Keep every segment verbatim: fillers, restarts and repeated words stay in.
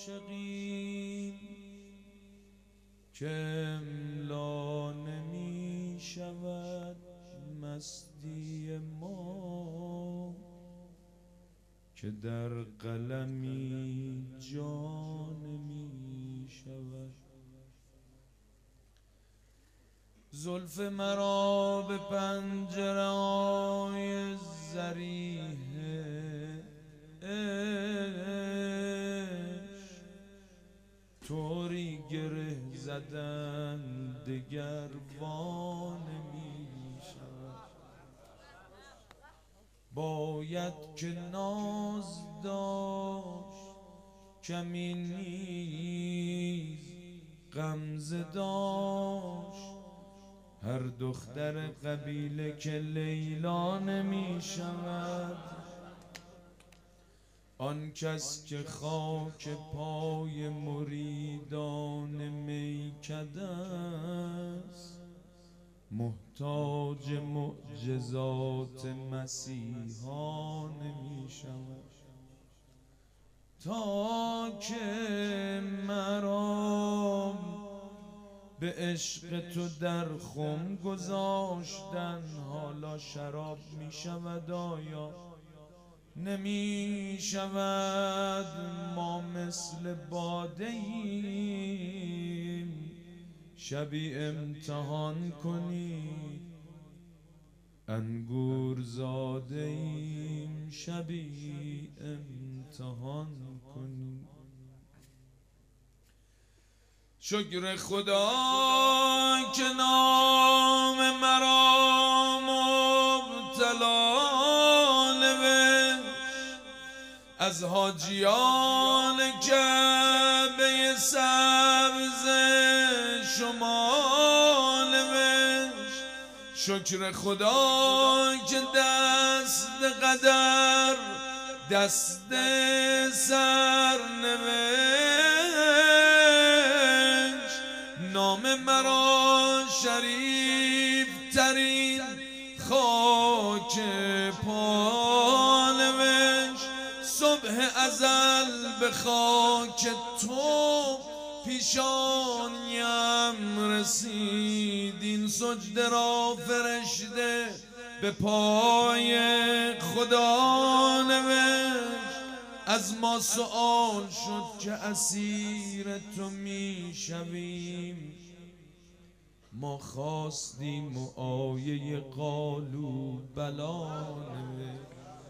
عاشقیم که املا نمی شود مستی ما، که در قلمی جا نمی شود. زلف مرا به پنجره های ظریح عشق طوری گره زدن دگر وا نمی شود. باید که ناز داشت کمی نیز غمزه داشت، هر دختر قبیله که لیلا نمی شود. آن کس که خاک پای مریدان میکده است، محتاج معجزات مسیحا نمی شود. تا که مرا به عشق تو در خم گذاشتن، حالا شراب می شود آیا نمی شود؟ ما مثل باده ایم شبی امتحان کنید، انگور زاده ایم شبی امتحان کنید. شکر خدا که نام مرا مبتلا نوشت، از حاجیان کعبه سبز شما نوشت. شکر خدا که دست قدر دست سر نوشت، نام مرا شریف ترین خاک پا نوشت. صبح ازل به خاک تو پیشانیم رسید، این سجده را فرشته به پای خدا نوشت. از ما سؤال شد که اسیر تو می شویم، ما خواستیم و آیه قالوا بلا نوشت.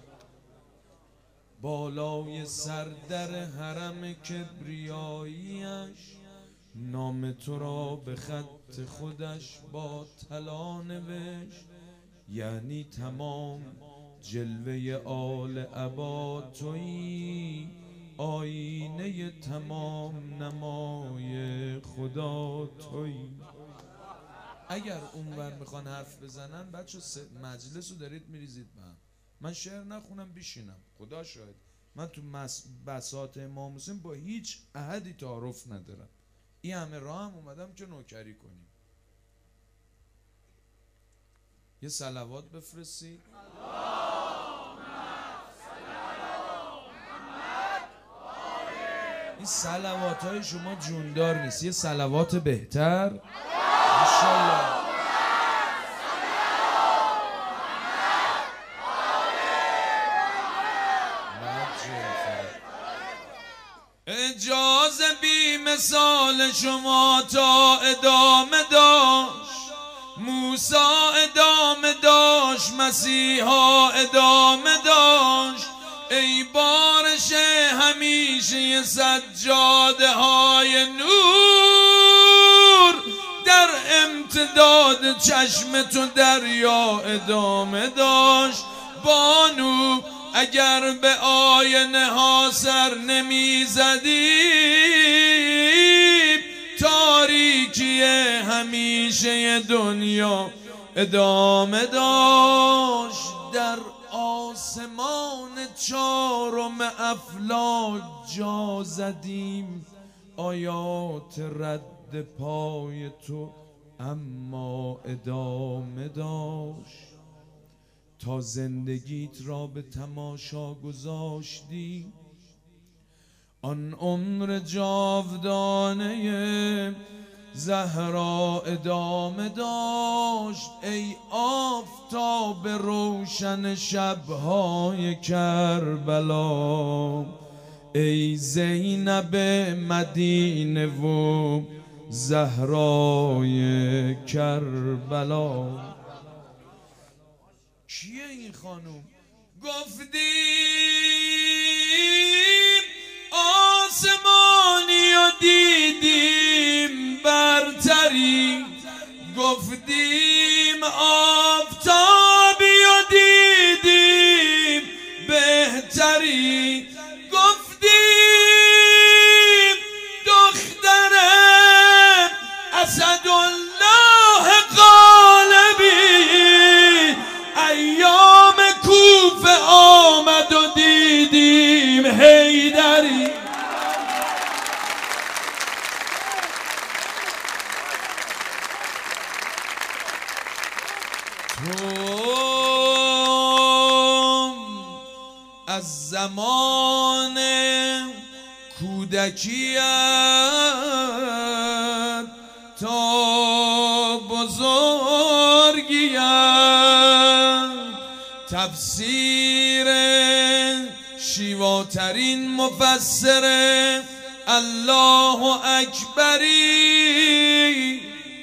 بالای سر در حرم کبریاییش نام تو را به خط خودش با طلا نوشت. یعنی تمام جلوه آل عبا تویی، آینه تمام نمای خدا تویی. اگر اونور میخوان حرف بزنن بچه مجلس رو دارید میریزید به هم. من شعر نخونم بشینم، خدا شاهد من تو بساط امام حسین با هیچ احدی تعارف ندارم. این همه راه هم اومدم که نوکری کنیم. یه صلوات بفرستید. این صلوات های شما جوندار نیست، یه صلوات بهتر انشالله. اجازه بی مثال شما تا ادامه داشت، موسی ادامه داشت، مسیحا ادامه داشت. ای بارش همیشه سجاده های نور، در امتداد چشم تو دریا ادامه داشت. بانو اگر به آینه ها سر نمی زدیم، تاریکی همیشه دنیا ادامه داشت. در آسمان چارم افلاک جا زدیم، آیات رد پای تو اما ادامه داشت. تا زندگیت را به تماشا گذاشتی، آن عمر جاودانه زهرا ادامه داشت، ای آفتاب روشن شبهای کربلا، ای زینب مدینه و زهرای کربلا. کیه این خانوم؟ گفتیم آسمانی و دیدیم برتری، گفتیم آفتابی و دیدیم بهتری، گفتیم دختر اسدالله غالبی، ایام کوفه آمد و دیدیم حیدری. تو از زمان کودکیت تا بزرگیت تفسیر شیواترین مفسر الله اکبری،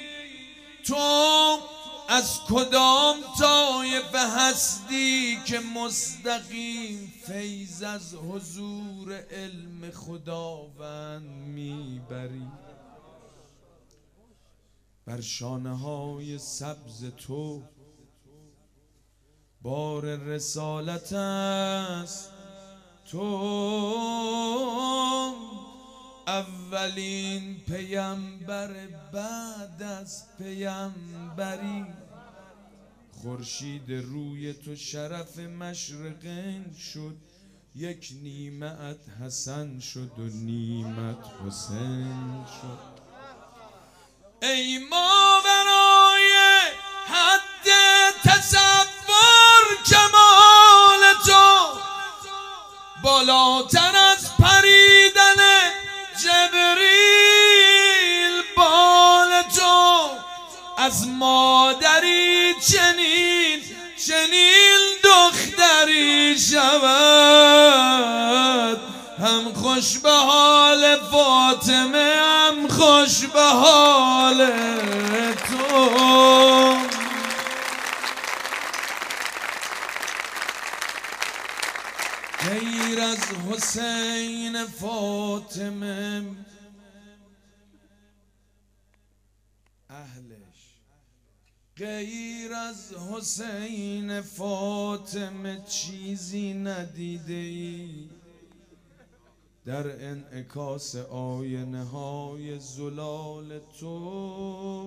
تو از کدام طایفه هستی که مستقیم فیض از حضور علم خداوند میبری؟ بر شانه های سبز تو بار رسالت است، تو اولین پیامبر بعد از پیامبری. خورشید روی تو شرف مشرقین شد، یک نیمت حسن شد و نیمت حسین شد. ای ماورای حد تصور کمال تو، بالاتر از پریدن جبریل بال تو، از مادری چنین چنین دختری شود، هم خوش به حال فاطمه هم خوش به حال تو. غیر از حسین فاطمه اهلش، غیر از حسین فاطمه چیزی ندیده ای. در انعکاس آینه های زلال تو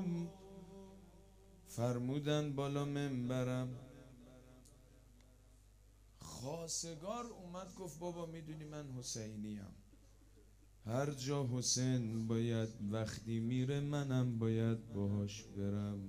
فرمودن بالا منبرم، خواستگار اومد گفت بابا میدونی من حسینیم، هر جا حسین باید وقتی میره منم باید باهاش برم.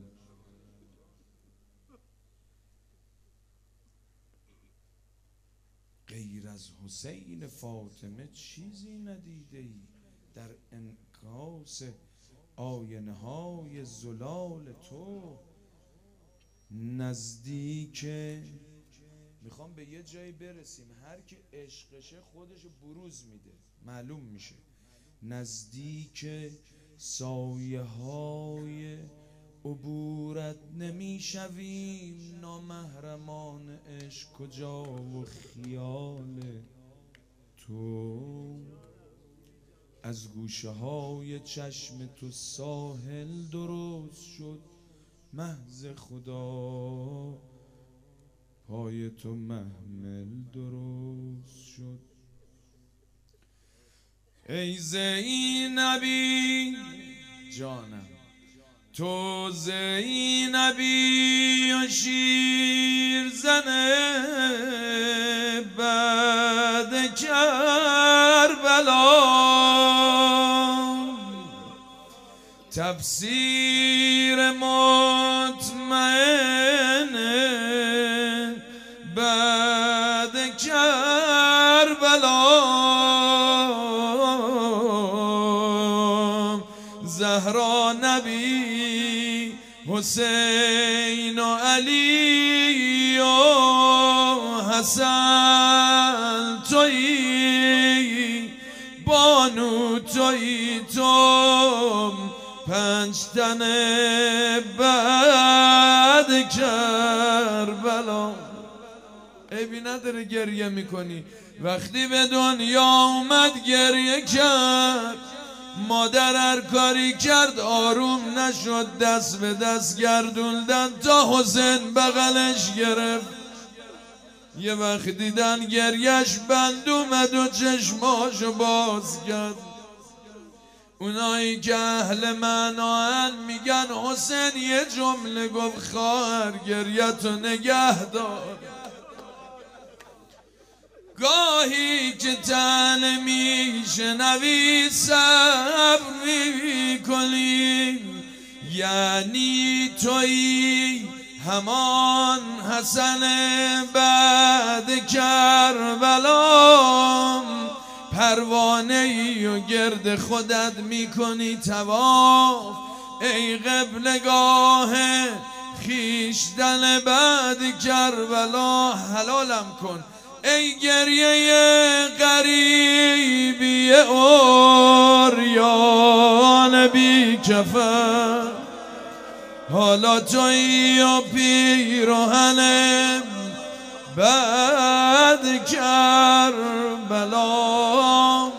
غیر از حسین فاطمه چیزی ندیده ای. در انعکاس آینه های زلال تو نزدیک، میخوام به یه جایی برسیم هر کی عشقشه خودش بروز میده، معلوم میشه. نزدیک سایه های عبورت نمیشویم، نامحرمان عشق کجا و خیال تو. از گوشه های چشم تو ساحل درست شد، محض خدا پای تو محمل درست شد. ای زینبی جانم، تو زینبی و شیر زنه بعد کربلا، تفسیر مطمئن بعد کربلا. حسین و علی و حسن تویی، بانو تویی، تو پنج تن بعد کربلا. عیبی نداره گریه میکنی. وقتی به دنیا اومد گریه کرد، مادر هر کاری کرد آروم نشد، دست به دست گردوندن تا حسین بغلش گرفت. یه وقت دیدن گریهش بند اومد و چشماشو باز کرد. اونایی که اهل معنان میگن حسین یه جمله گفت، خواهر گریه‌تو نگه دار. گاهی که تن میشنوی صبر میکنی، یعنی تویی همان حسن بعد کربلا. پروانه ای و گرد خودت میکنی طواف، ای قبلگاه خویشتن بعد کربلا. حلالم کن ای گریه غریبی عریان بی کفن، حالا تویی و پیراهن بعد کربلا.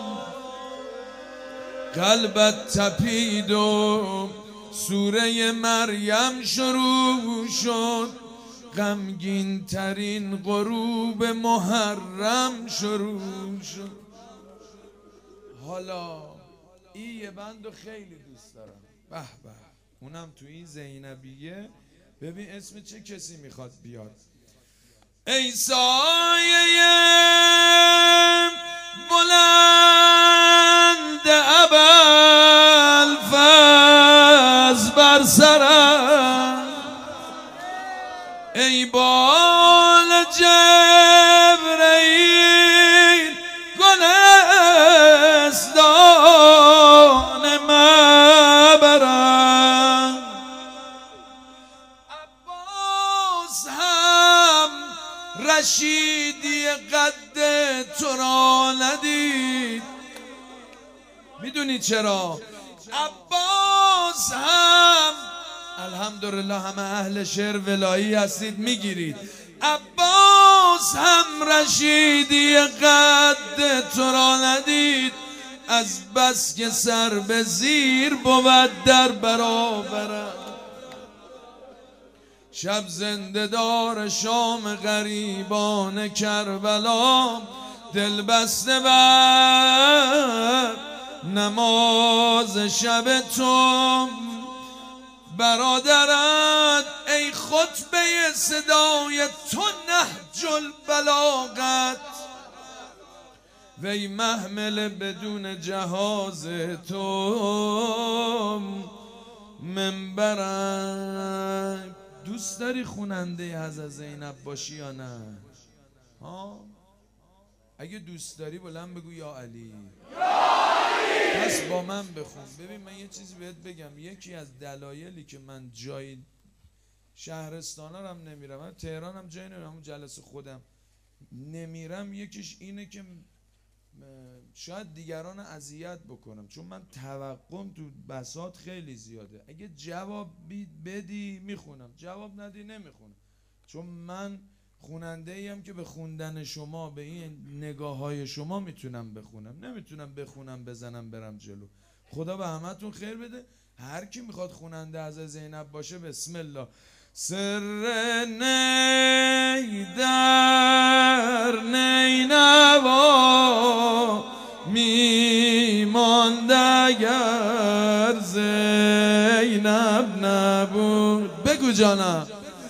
قلبت تپید و سوره مریم شروع شد، غمگین ترین غروب محرم شروع شد. حالا این یه بندو خیلی دوست دارم، به به، اونم تو این زینبیه. ببین اسم چه کسی میخواد بیاد. ای سایه بلند ابوالفضل بر سرم، ای بال جبرئیل گلستان مبرم. عباس هم رشیدی قد تو را ندید. میدونی چرا؟ عباس هم، الحمدلله همه اهل شعر ولایی هستید میگیرید، عباس هم رشیدی قد تو را ندید، از بس که سر به زیر بود در برابرم. شب زنده دار شام غریبان کربلا، دل بسته بر نماز شب تو. برادرت ای خطبه صدای تو نهج البلاغت، وی محمل بدون جهاز تو منبرت. دوست داری خوننده حضرت زینب باشی یا نه؟ ها؟ اگه دوست داری بلند بگو یا علی. پس با من بخون. ببین من یه چیزی بهت بگم، یکی از دلایلی که من جای شهرستانا هم نمیرم، من تهران هم جای نمیرم، همون جلسه خودم نمیرم، یکیش اینه که شاید دیگران اذیت بکنم، چون من توقعم تو بساط خیلی زیاده. اگه جواب بدی میخونم، جواب ندی نمیخونم، چون من خوننده ایم که به خوندن شما، به این نگاه های شما میتونم بخونم، نمیتونم بخونم بزنم برم جلو. خدا به همتون خیر بده. هر کی میخواد خوننده از زینب باشه بسم الله. سر نی در نینوا میماند اگر زینب نبود. بگو جانم.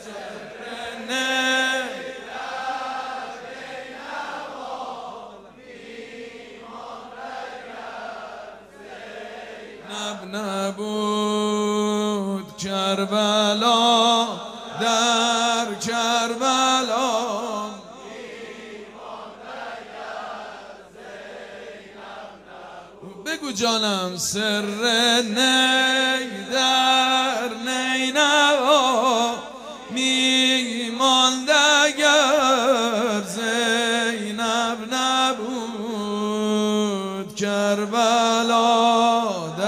نبود کربلا در کربلا، بگو جانم. سر نی در نینوا نبود کربلا